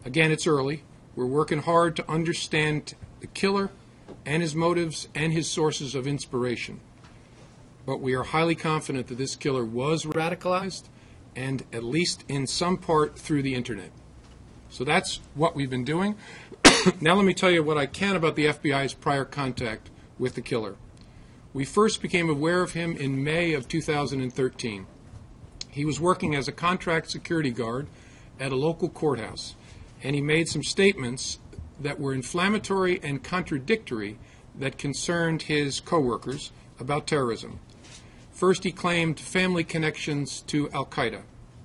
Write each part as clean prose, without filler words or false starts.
Again, it's early. We're working hard to understand the killer and his motives and his sources of inspiration. But we are highly confident that this killer was radicalized, and at least in some part through the internet. So that's what we've been doing. Now let me tell you what I can about the FBI's prior contact with the killer. We first became aware of him in May of 2013. He was working as a contract security guard at a local courthouse, and he made some statements that were inflammatory and contradictory that concerned his coworkers about terrorism. First, he claimed family connections to Al-Qaeda.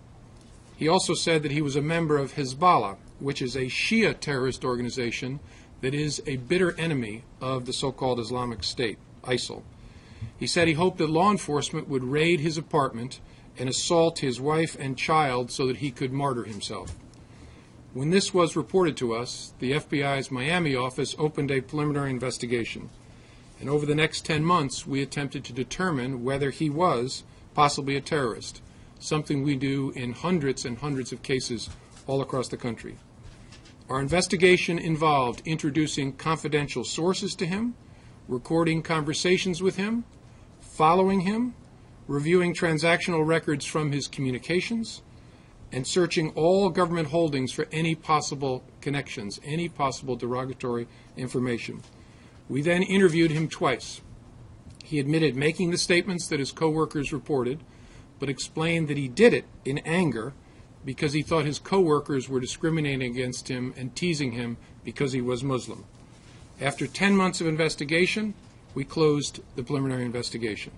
He also said that he was a member of Hezbollah, which is a Shia terrorist organization that is a bitter enemy of the so-called Islamic State, ISIL. He said he hoped that law enforcement would raid his apartment and assault his wife and child so that he could martyr himself. When this was reported to us, the FBI's Miami office opened a preliminary investigation. And over the next 10 months, we attempted to determine whether he was possibly a terrorist, something we do in hundreds and hundreds of cases all across the country. Our investigation involved introducing confidential sources to him, recording conversations with him, following him, reviewing transactional records from his communications, and searching all government holdings for any possible connections, any possible derogatory information. We then interviewed him twice. He admitted making the statements that his coworkers reported, but explained that he did it in anger because he thought his coworkers were discriminating against him and teasing him because he was Muslim. After 10 months of investigation, we closed the preliminary investigation.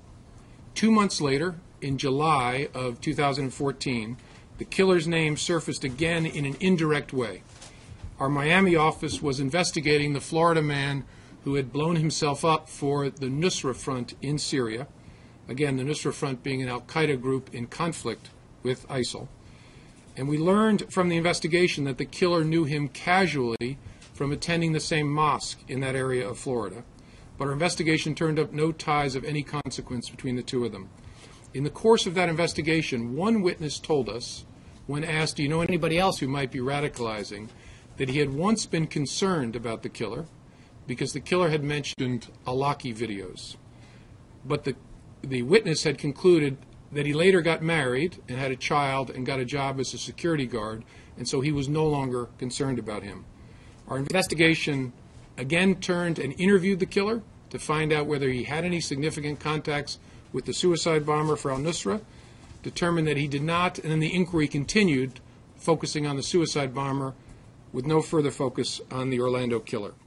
2 months later, in July of 2014, the killer's name surfaced again in an indirect way. Our Miami office was investigating the Florida man who had blown himself up for the Nusra Front in Syria. Again, the Nusra Front being an al-Qaeda group in conflict with ISIL. And we learned from the investigation that the killer knew him casually from attending the same mosque in that area of Florida. But our investigation turned up no ties of any consequence between the two of them. In the course of that investigation, one witness told us, when asked, do you know anybody else who might be radicalizing, that he had once been concerned about the killer because the killer had mentioned Alaki videos. But the witness had concluded that he later got married and had a child and got a job as a security guard, and so he was no longer concerned about him. Our investigation again turned and interviewed the killer to find out whether he had any significant contacts with the suicide bomber for al-Nusra, determined that he did not, and then the inquiry continued, focusing on the suicide bomber with no further focus on the Orlando killer.